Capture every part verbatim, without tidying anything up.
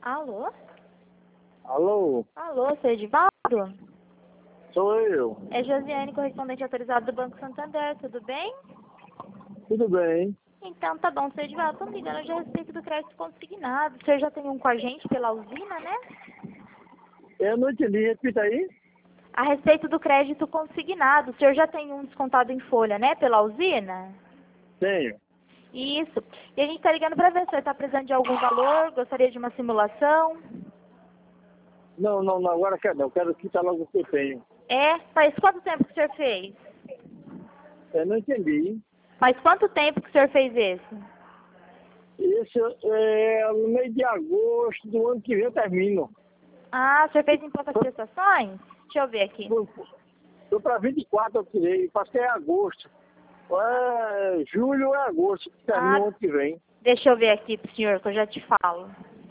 Alô? Alô, Alô, seu Edivaldo? sou eu. É Josiane, correspondente autorizado do Banco Santander, tudo bem? Tudo bem? Então, tá bom, seu Edivaldo, estou me ligando hoje a respeito do crédito consignado. O senhor já tem um com a gente pela usina, né? Eu não entendi, repita aí. A respeito do crédito consignado, o senhor já tem um descontado em folha, né, pela usina? Tenho. Isso. E a gente está ligando para ver se o senhor está precisando de algum valor, gostaria de uma simulação. Não, não, não, agora quero não, quero quitar logo o que eu tenho. É? Faz quanto tempo que o senhor fez? Eu não entendi. Faz quanto tempo que o senhor fez esse? Isso é no mês de agosto do ano que vem eu termino. Ah, o senhor fez em poucas prestações? Deixa eu ver aqui. Foi para vinte e quatro eu tirei, passei em agosto. É, julho ou agosto, que termina Ah, o ano que vem. deixa eu ver aqui pro senhor, que eu já te falo.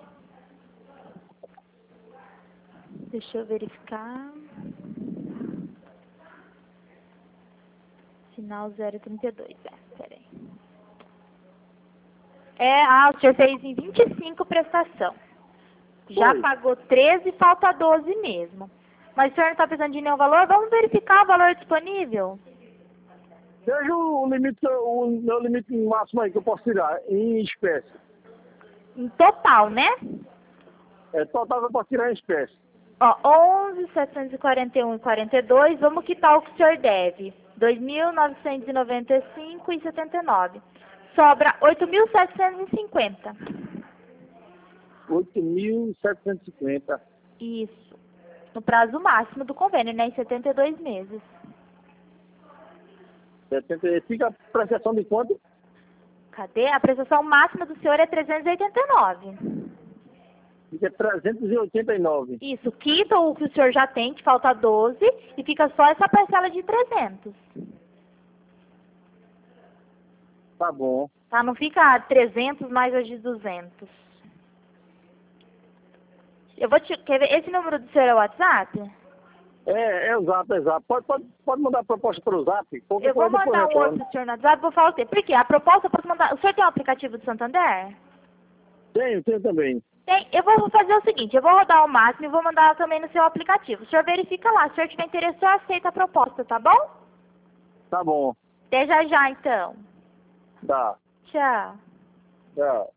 Deixa eu verificar. Final zero trinta e dois, é, peraí. É, ah, o senhor fez em vinte e cinco prestação. Já Foi. pagou treze, falta doze mesmo. Mas o senhor não está precisando de nenhum valor? Vamos verificar o valor disponível? Veja o limite, o meu limite máximo aí que eu posso tirar em espécie. Em total, né? É, total eu posso tirar em espécie. Ó, onze, setecentos e quarenta e um e quarenta e dois, vamos quitar o que o senhor deve. dois mil novecentos e noventa e cinco e setenta e nove. Sobra oito mil setecentos e cinquenta. oito mil setecentos e cinquenta. Isso. No prazo máximo do convênio, né? Em setenta e dois meses. setenta, fica a prestação de quanto? Cadê? A prestação máxima do senhor é trezentos e oitenta e nove. Fica trezentos e oitenta e nove. Isso. Quita o que o senhor já tem, que falta doze, e fica só essa parcela de trezentos. Tá bom. Tá? Não fica trezentos mais as de duzentos. Eu vou te... Quer ver? Esse número do senhor é o WhatsApp? É, é o zap, é zap. Pode, pode, pode mandar a proposta para o zap? Qualquer Eu vou coisa depois mandar um outro retorno. pro senhor no WhatsApp, vou falar o quê? Por quê? A proposta eu posso mandar... O senhor tem um aplicativo do Santander? Tenho, tenho também. Tem. Eu vou fazer o seguinte, eu vou rodar o máximo e vou mandar também no seu aplicativo. O senhor verifica lá. Se o senhor tiver interesse, eu aceito a proposta, tá bom? Tá bom. Até já já, então. Tá. Tchau. Tchau.